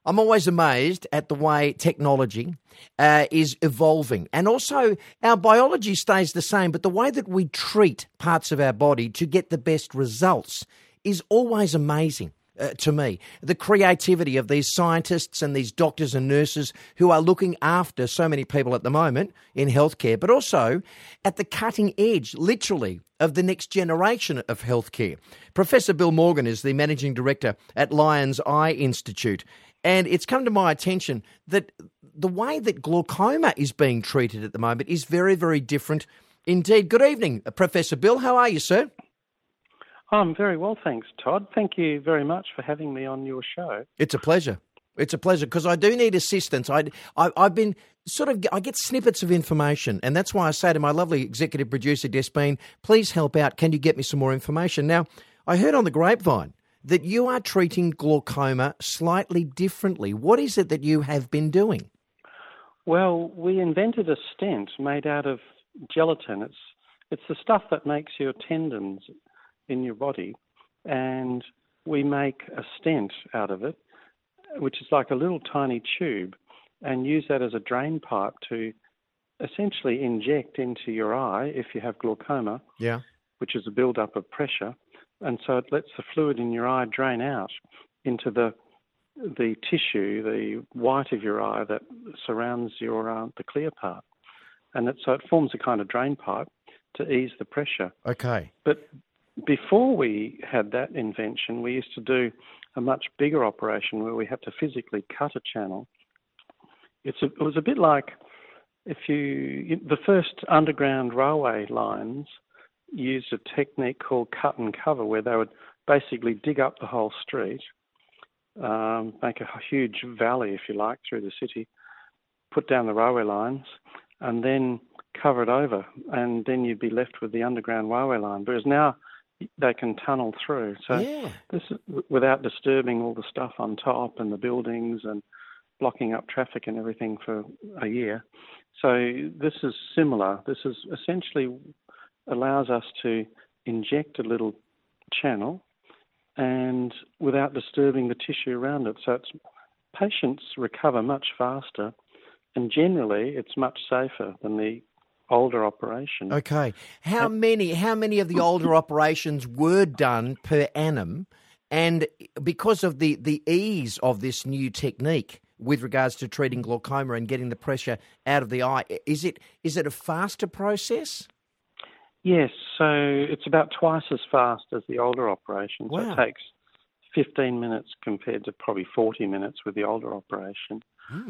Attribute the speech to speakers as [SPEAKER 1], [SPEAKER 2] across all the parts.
[SPEAKER 1] I'm always amazed at the way technology is evolving. And also our biology stays the same, but the way that we treat parts of our body to get the best results is always amazing. To me, the creativity of these scientists and these doctors and nurses who are looking after so many people at the moment in healthcare, but also at the cutting edge, literally, of the next generation of healthcare. Professor Bill Morgan is the Managing Director at Lions Eye Institute, and it's come to my attention that the way that glaucoma is being treated at the moment is very, very different indeed. Good evening, Professor Bill. How are you, sir?
[SPEAKER 2] I'm very well, thanks, Todd. Thank you very much for having me on your show.
[SPEAKER 1] It's a pleasure. It's a pleasure because I do need assistance. I've been I get snippets of information, and that's why I say to my lovely executive producer, Despine, please help out. Can you get me some more information? Now, I heard on the grapevine that you are treating glaucoma slightly differently. What is it that you have been doing?
[SPEAKER 2] Well, we invented a stent made out of gelatin. It's the stuff that makes your tendons in your body, and we make a stent out of it, which is like a little tiny tube, and use that as a drain pipe to essentially inject into your eye if you have glaucoma, which is a build-up of pressure, and so it lets the fluid in your eye drain out into the tissue, the white of your eye that surrounds your the clear part, and so it forms a kind of drain pipe to ease the pressure.
[SPEAKER 1] Okay.
[SPEAKER 2] But before we had that invention, we used to do a much bigger operation where we had to physically cut a channel. It was a bit like the first underground railway lines used a technique called cut and cover, where they would basically dig up the whole street, make a huge valley, if you like, through the city, put down the railway lines, and then cover it over, and then you'd be left with the underground railway line. Whereas now they can tunnel through. So this is without disturbing all the stuff on top and the buildings and blocking up traffic and everything for a year. So this is similar. This is essentially allows us to inject a little channel and without disturbing the tissue around it. So patients recover much faster, and generally it's much safer than the older operation.
[SPEAKER 1] Okay. How many of the older operations were done per annum? And because of the ease of this new technique with regards to treating glaucoma and getting the pressure out of the eye, is it a faster process?
[SPEAKER 2] Yes, so it's about twice as fast as the older operation.
[SPEAKER 1] Wow.
[SPEAKER 2] So it takes 15 minutes compared to probably 40 minutes with the older operation.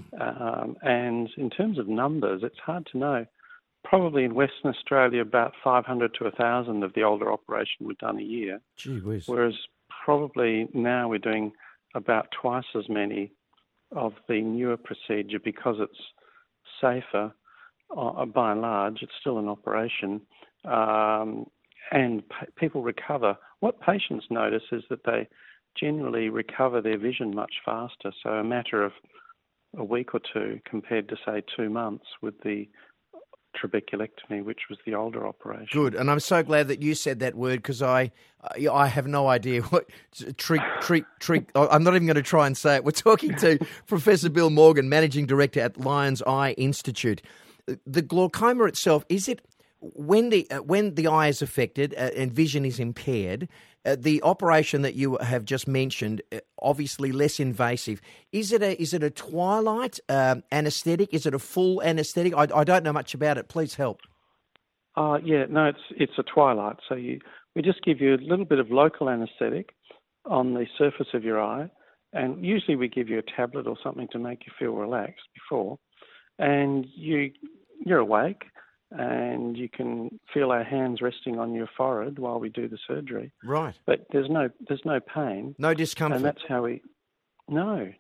[SPEAKER 2] And in terms of numbers, it's hard to know. Probably in Western Australia, about 500 to 1,000 of the older operation were done a year.
[SPEAKER 1] Gee whiz.
[SPEAKER 2] Whereas probably now we're doing about twice as many of the newer procedure because it's safer. By and large, it's still an operation, and people recover. What patients notice is that they generally recover their vision much faster, so a matter of a week or two compared to, say, 2 months with the trabeculectomy, which was the older operation.
[SPEAKER 1] Good, and I'm so glad that you said that word because I have no idea what treat. I'm not even going to try and say it. We're talking to Professor Bill Morgan, Managing Director at Lions Eye Institute. The glaucoma itself, is it when the eye is affected and vision is impaired? The operation that you have just mentioned, obviously less invasive. Is it a twilight anaesthetic? Is it a full anaesthetic? I don't know much about it. Please help.
[SPEAKER 2] It's a twilight. So we just give you a little bit of local anaesthetic on the surface of your eye, and usually we give you a tablet or something to make you feel relaxed before, and you're awake. And you can feel our hands resting on your forehead while we do the surgery.
[SPEAKER 1] Right.
[SPEAKER 2] But there's no pain.
[SPEAKER 1] No discomfort.
[SPEAKER 2] And that's how No.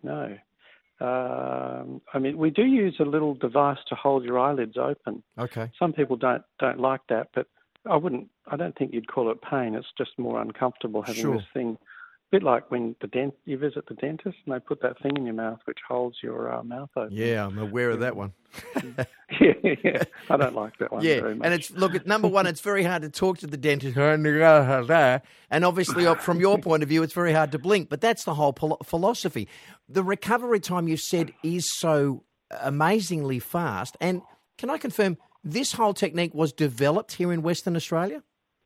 [SPEAKER 2] We do use a little device to hold your eyelids open.
[SPEAKER 1] Okay.
[SPEAKER 2] Some people don't like that, but I don't think you'd call it pain. It's just more uncomfortable having this thing bit like when you visit the dentist and they put that thing in your mouth which holds your mouth open.
[SPEAKER 1] Yeah, I'm aware of that one.
[SPEAKER 2] yeah, I don't like that one very much.
[SPEAKER 1] And it's number one, it's very hard to talk to the dentist, and obviously from your point of view, it's very hard to blink. But that's the whole philosophy. The recovery time you said is so amazingly fast. And can I confirm this whole technique was developed here in Western Australia?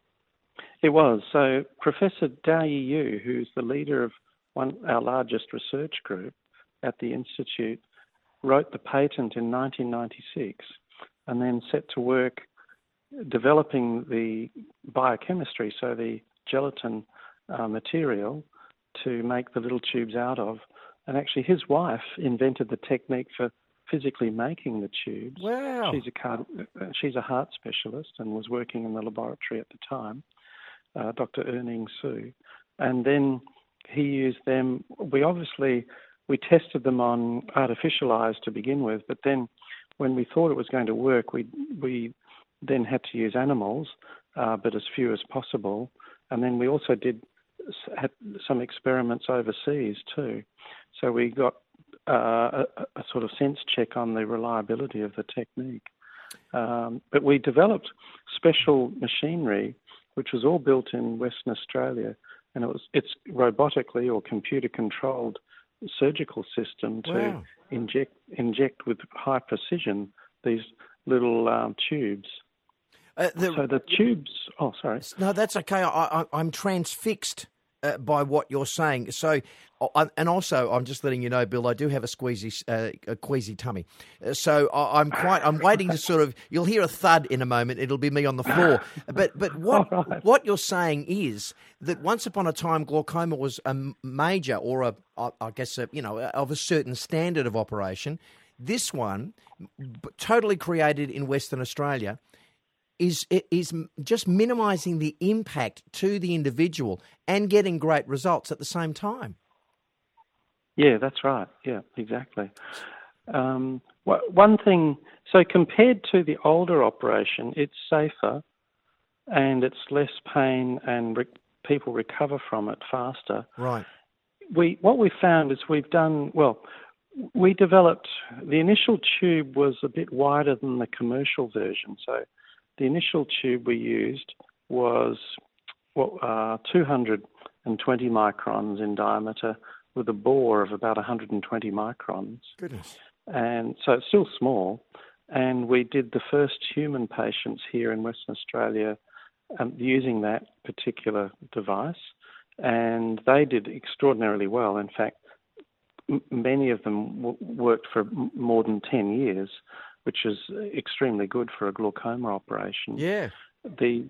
[SPEAKER 2] It was. So Professor Dao Yu, who's the leader of our largest research group at the Institute, wrote the patent in 1996 and then set to work developing the biochemistry, so the gelatin material to make the little tubes out of. And actually his wife invented the technique for physically making the tubes.
[SPEAKER 1] Wow.
[SPEAKER 2] She's a heart specialist and was working in the laboratory at the time. Dr. Erning Su, and then he used them. We tested them on artificial eyes to begin with, but then when we thought it was going to work, we then had to use animals, but as few as possible. And then we also had some experiments overseas too. So we got a sort of sense check on the reliability of the technique. But we developed special machinery which was all built in Western Australia, and it's robotically or computer-controlled surgical system to inject with high precision these little tubes. So the tubes... Oh, sorry.
[SPEAKER 1] No, that's okay. I'm transfixed by what you're saying. So, and also, I'm just letting you know, Bill, I do have a queasy tummy. So I'm waiting to sort of, you'll hear a thud in a moment. It'll be me on the floor. But what you're saying is that once upon a time, glaucoma was a major or of a certain standard of operation. This one, totally created in Western Australia, is just minimising the impact to the individual and getting great results at the same time.
[SPEAKER 2] Yeah, that's right. Yeah, exactly. One thing, so compared to the older operation, it's safer and it's less pain and people recover from it faster.
[SPEAKER 1] Right.
[SPEAKER 2] What we found is we developed, the initial tube was a bit wider than the commercial version. So the initial tube we used was 220 microns in diameter with a bore of about 120 microns.
[SPEAKER 1] Goodness.
[SPEAKER 2] And so it's still small. And we did the first human patients here in Western Australia using that particular device. And they did extraordinarily well. In fact, many of them worked for more than 10 years, which is extremely good for a glaucoma operation.
[SPEAKER 1] Yeah.
[SPEAKER 2] The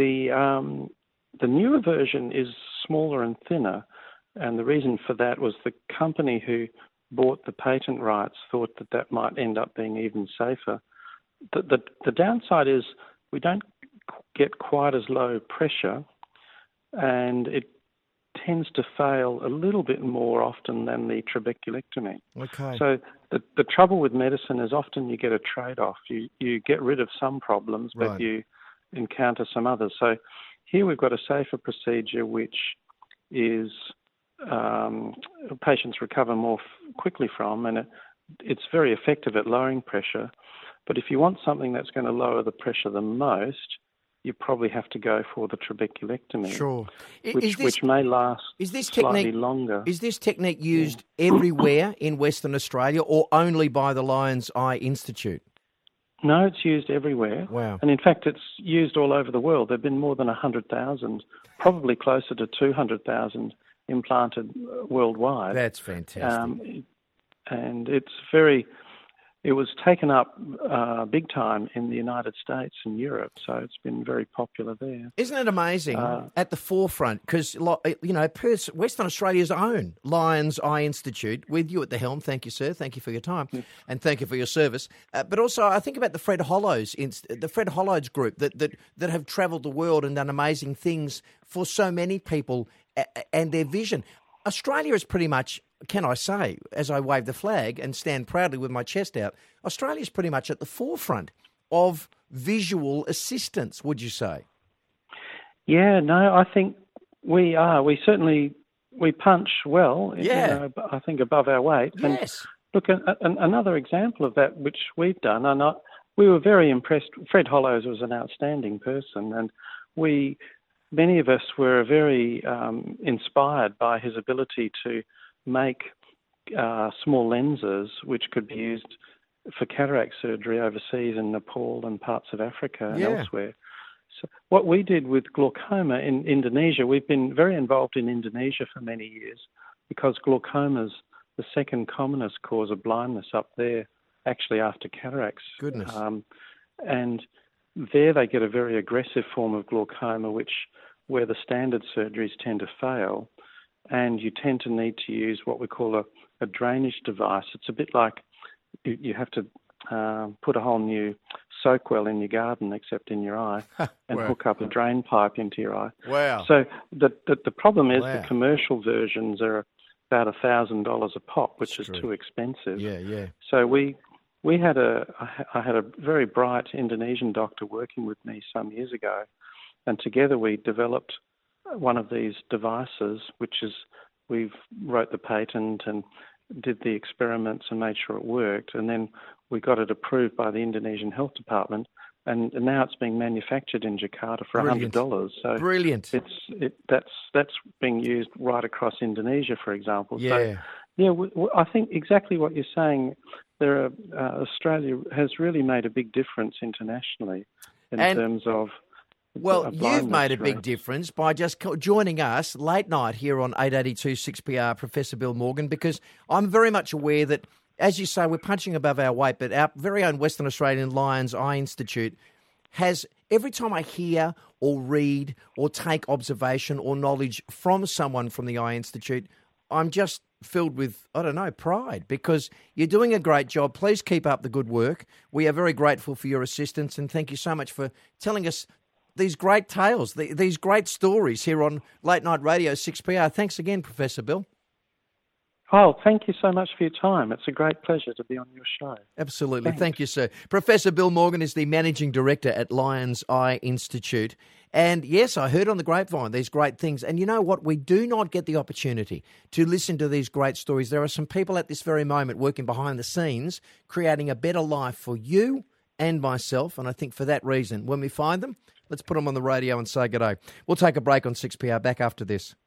[SPEAKER 2] newer version is smaller and thinner, and the reason for that was the company who bought the patent rights thought that might end up being even safer. The downside is we don't get quite as low pressure, and it tends to fail a little bit more often than the trabeculectomy.
[SPEAKER 1] Okay.
[SPEAKER 2] So the trouble with medicine is often you get a trade-off. You get rid of some problems, but
[SPEAKER 1] right.
[SPEAKER 2] You encounter some others. So here we've got a safer procedure which is patients recover more quickly from, and it's very effective at lowering pressure. But if you want something that's going to lower the pressure the most, you probably have to go for the trabeculectomy,
[SPEAKER 1] sure.
[SPEAKER 2] which may last slightly longer.
[SPEAKER 1] Is this technique used everywhere in Western Australia or only by the Lions Eye Institute?
[SPEAKER 2] No, it's used everywhere.
[SPEAKER 1] Wow.
[SPEAKER 2] And in fact, it's used all over the world. There have been more than 100,000, probably closer to 200,000 implanted worldwide.
[SPEAKER 1] That's fantastic.
[SPEAKER 2] And it was taken up big time in the United States and Europe, so it's been very popular there.
[SPEAKER 1] Isn't it amazing at the forefront? Because, Western Australia's own Lions Eye Institute, with you at the helm, thank you, sir, thank you for your time, and thank you for your service. But also, I think about the Fred Hollows group that have travelled the world and done amazing things for so many people and their vision. Australia is pretty much, can I say, as I wave the flag and stand proudly with my chest out, Australia is pretty much at the forefront of visual assistance, would you say?
[SPEAKER 2] Yeah, no, I think we are. We certainly we punch well, I think above our weight.
[SPEAKER 1] Yes.
[SPEAKER 2] And look, another example of that, which we've done, and we were very impressed. Fred Hollows was an outstanding person, and many of us were very inspired by his ability to make small lenses which could be used for cataract surgery overseas in Nepal and parts of Africa and elsewhere. So what we did with glaucoma in Indonesia, we've been very involved in Indonesia for many years because glaucoma's the second commonest cause of blindness up there, actually after cataracts.
[SPEAKER 1] Goodness.
[SPEAKER 2] And there they get a very aggressive form of glaucoma, where the standard surgeries tend to fail, and you tend to need to use what we call a drainage device. It's a bit like you have to put a whole new soak well in your garden, except in your eye, and hook up a drain pipe into your eye.
[SPEAKER 1] Wow.
[SPEAKER 2] So the problem is the commercial versions are about $1,000 a pop, which is too expensive.
[SPEAKER 1] Yeah.
[SPEAKER 2] So I had a very bright Indonesian doctor working with me some years ago, and together we developed one of these devices, we've wrote the patent and did the experiments and made sure it worked, and then we got it approved by the Indonesian Health Department, and now it's being manufactured in Jakarta for $100. So
[SPEAKER 1] brilliant.
[SPEAKER 2] That's being used right across Indonesia, for example.
[SPEAKER 1] Yeah.
[SPEAKER 2] So, I think exactly what you're saying. Australia has really made a big difference internationally in terms of.
[SPEAKER 1] Well, you've made a big difference by just joining us late night here on 882 6PR, Professor Bill Morgan, because I'm very much aware that, as you say, we're punching above our weight, but our very own Western Australian Lions Eye Institute has, every time I hear or read or take observation or knowledge from someone from the Eye Institute, I'm just filled with, pride, because you're doing a great job. Please keep up the good work. We are very grateful for your assistance, and thank you so much for telling us these great tales, these great stories here on Late Night Radio 6PR. Thanks again, Professor Bill.
[SPEAKER 2] Oh, thank you so much for your time. It's a great pleasure to be on your show.
[SPEAKER 1] Absolutely. Thank you, sir. Professor Bill Morgan is the Managing Director at Lions Eye Institute. And yes, I heard on the grapevine these great things. And you know what? We do not get the opportunity to listen to these great stories. There are some people at this very moment working behind the scenes, creating a better life for you and myself. And I think for that reason, when we find them, let's put them on the radio and say good day. We'll take a break on 6PR. Back after this.